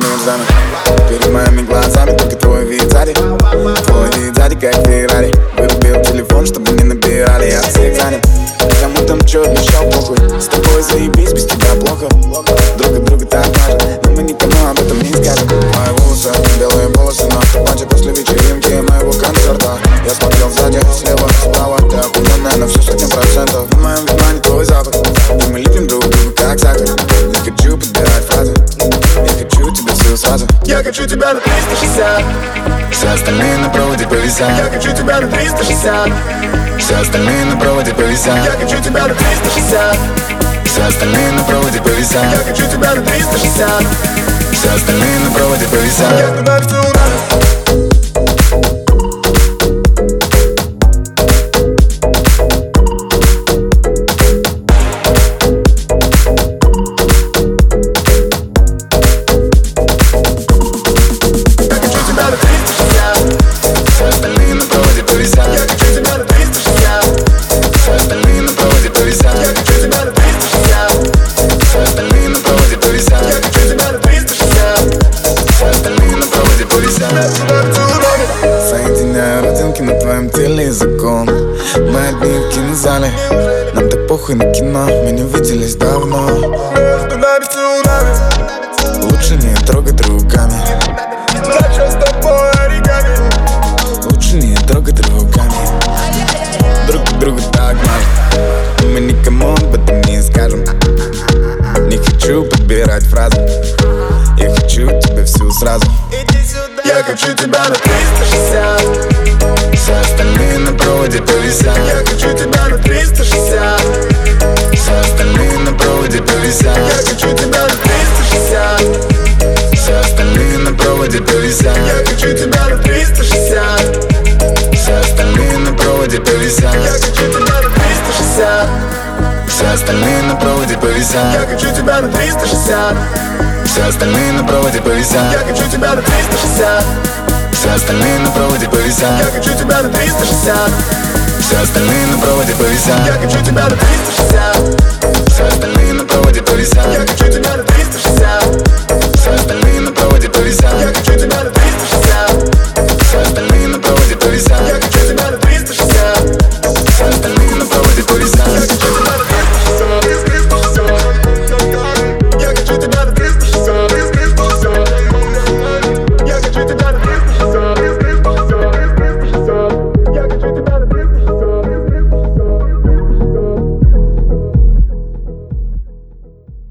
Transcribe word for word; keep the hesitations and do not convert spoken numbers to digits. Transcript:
финальный экзамен. Перед моими глазами только твой вид сзади. Твой вид сзади, как Феррари. Вырубил телефон, чтобы не набирали, я всех занят. Кому там чё обещал, похуй. С тобой заебись, без тебя плохо. Друг от друга так мажет, но мы никому об этом не скажем. Мои волосы, белые волосы на автомате после вечеринки моего концерта. Я смотрел сзади, слева, справа. Ты охуенная на всю сотню процентов. В моем внимании твой запах, и мы лепим друг друга как сахар. Не хочу подбирать фразы, я хочу тебя всю сразу. Я хочу тебя на триста шестьдесят. Все остальные на проводе повисят. Я хочу тебя на триста шестьдесят. Все остальные на проводе повисят. Я хочу тебя на триста шестьдесят. Все остальные на проводе повисят. Я хочу тебя на триста шестьдесят. Все остальные на проводе повисят. Я туда всю радость. Соединяю родинки на твоем теле языком. Мы одни в кинозале, нам так похуй на кино. Мы не виделись давно. Лучше не трогать руками. Лучше не трогать руками. Друг к другу так мало. Мы никому об этом не скажем. Не хочу подбирать фразы, я хочу тебя всю сразу. Я хочу тебя на триста шестьдесят. Все остальные на проводе повисят. Я хочу тебя на триста шестьдесят. Все остальные на проводе повисят. Я хочу тебя на триста шестьдесят. Все остальные на проводе повисят. Я хочу тебя на триста шестьдесят. Все остальные на проводе повисят. Я хочу тебя на триста шестьдесят. Все остальные на проводе повисят. Я хочу тебя на триста шестьдесят. Все остальные на проводе повисят. Я хочу тебя на триста шестьдесят. Все остальные на проводе повисят. Я хочу тебя на триста шестьдесят. Все остальные на проводе повисят. Я хочу тебя на триста шестьдесят. Все остальные на проводе повисят. Я хочу тебя на триста шестьдесят. Все остальные